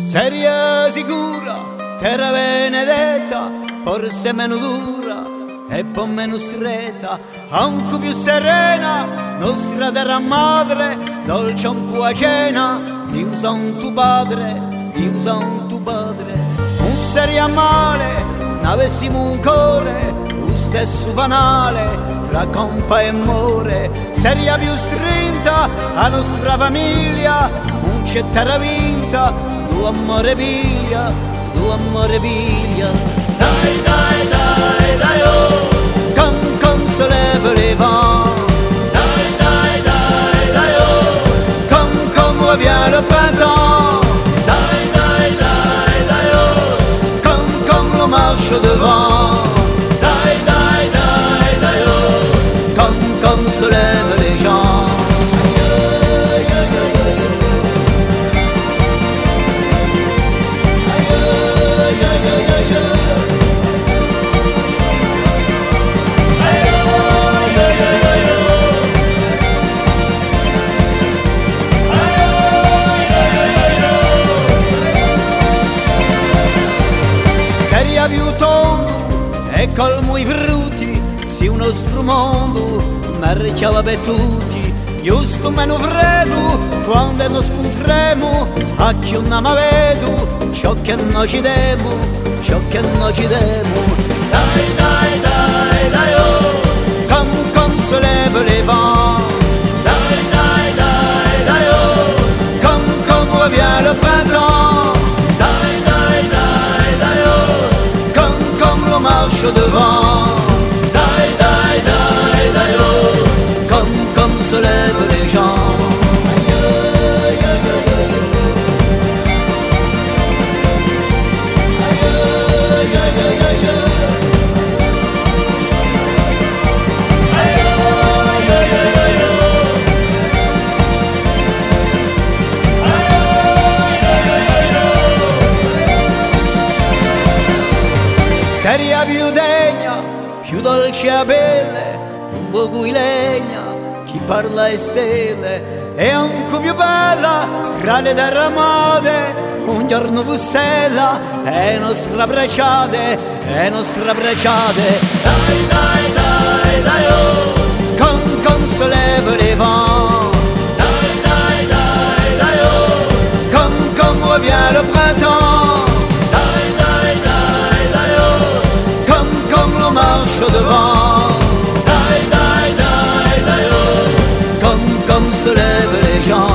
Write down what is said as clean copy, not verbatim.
Seria sicura, terra benedetta, forse meno dura e poi meno stretta, anche più serena, nostra terra madre, dolce anche a cena, Dio santo padre, Dio santo padre. Non seria male, n'avessimo un cuore, lo stesso fanale, tra compa e more, seria più strinta, la nostra famiglia, non c'è terra vinta, tu amore piglia, tu amore piglia. Dai, dai, dai, dai, oh, con se leva le va. Dai, dai, dai, dai, oh, come viene il printemps. Dai, dai, dai, dai, oh, comme le marche devant. Dai, dai, dai, dai, oh, comme se lèvent les gens. Seria più tondo e colmo i frutti, sì un nostro mondo, marciava per tutti, giusto meno freddo, quando nos scontremo, a chi non mi vedo, ciò che non ci demo, ciò che non ci demo. Dai, dai, dai, dai, oh, come se leva le va. Dai, dai, dai, dai, oh, come viene il printemps. Dai, dai, dai, dai, oh, comme le marche devant. Dai, dai, dai, dai, oh, comme se lèvent les gens. Seria più degna, più dolce a pelle, un fuoco di legna, chi parla è stelle, e anche più bella, tra le terre amate, un giorno fussella, è nostra bracciate, è nostra bracciate. Dai, dai, dai, dai, oh, con se leva le va. Dai, dai, dai, dai, oh, come viene il printemps. Dai, dai, dai, dai, oh, comme le marche devant. Dai, dai, dai, dai, oh, comme se lèvent les gens.